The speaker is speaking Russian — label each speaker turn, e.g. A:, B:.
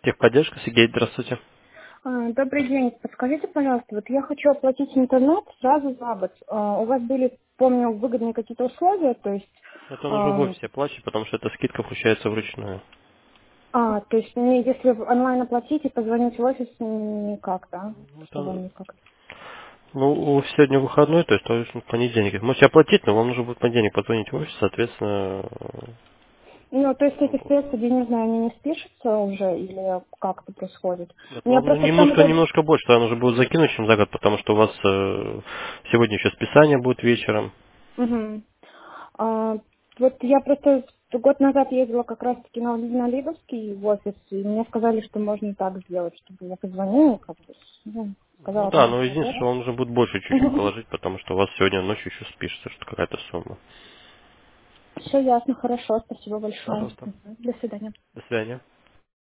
A: Техподдержка, Сергей, здравствуйте.
B: Добрый день. Подскажите, пожалуйста, вот я хочу оплатить интернет сразу за год. У вас были, помню, выгодные какие-то условия, то есть,
A: Это он уже в
B: ам,
A: офисе оплачивает, потому что эта скидка включается вручную.
B: то есть мне, если онлайн оплатить и позвонить в офис, никак, да? Чтобы
A: Это,
B: никак.
A: сегодня выходной, то есть в понедельник. Можете оплатить, но вам нужно будет в понедельник позвонить в офис, соответственно,
B: Ну, то есть эти средства денежные, они не спишутся уже или как это происходит?
A: это
B: У меня
A: вам
B: просто в том году...
A: немножко больше, тогда нужно будет закинуть, чем за год, потому что у вас сегодня еще списание будет вечером.
B: Мгм. А, вот я просто год назад ездила как раз-таки на Лиговский в офис, и мне сказали, что можно так сделать, чтобы я позвонила, как бы,
A: Ну
B: сказала
A: да,
B: там
A: но
B: условия.
A: единственное, что вам нужно будет больше чуть-чуть положить, потому что у вас сегодня ночью еще спишется что какая-то сумма.
B: Все ясно, хорошо, спасибо большое.
A: Пожалуйста.
B: Мгм. До свидания.
A: До свидания.